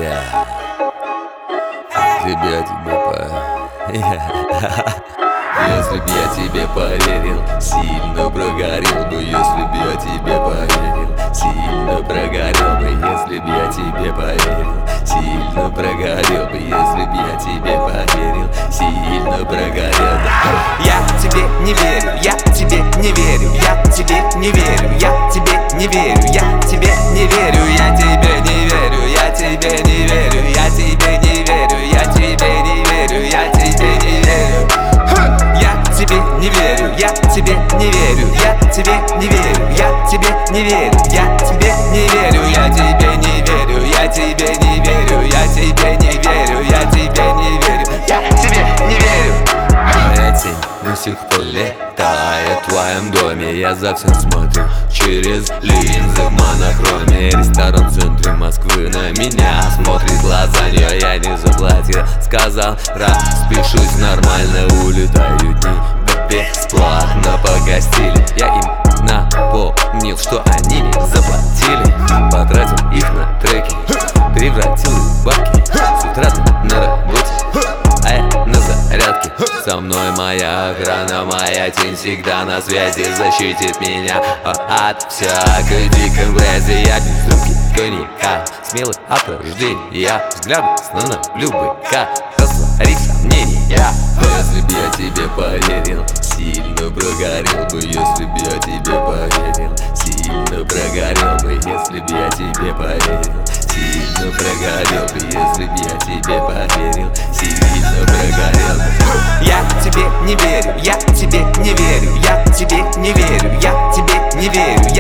Если б я тебе поверил, сильно прогорел бы. Если б я тебе поверил, сильно прогорел бы. Если б я тебе поверил, сильно прогорел бы. Если б я тебе поверил, сильно прогорел бы. Я тебе не верю, я тебе не верю, я тебе не верю, я тебе не верю, я тебе не верю, я тебе не верю, я тебе не верю, я тебе не верю, я тебе не верю, я тебе не верю. Я тебе не верю, я тебе не верю, я тебе не верю, я тебе не верю, я тебе не верю, я тебе не верю, я тебе не верю, я тебе не верю, я тебе не верю, я тебе не верю. Моя тень до сих пор летает в твоем доме. Я за всем смотрю через линзы в монохроме. Ресторан в центре Москвы на меня смотрит, глаза нее я не заплатил. Сказал, распишусь, нормально улетаю дни, бесплатно погостили. Я им напомнил, что они не заплатили. Потратил их на треки, превратил их в бабки. С утра ты на работе, а я на зарядке. Со мной моя охрана, моя тень всегда на связи, защитит меня от всякой дикой грязи. Я без рюмки коньяка, смелый от рождения, взгляд на любыка, растворив сомнения. Если б я тебе поверил, сильно прогорел бы. Если б я тебе поверил, сильно прогорел бы. Если б я тебе поверил, сильно прогорел бы. Если б я тебе поверил, сильно прогорел бы. Я тебе не верю, я тебе не верю, я тебе не верю, я тебе не верю,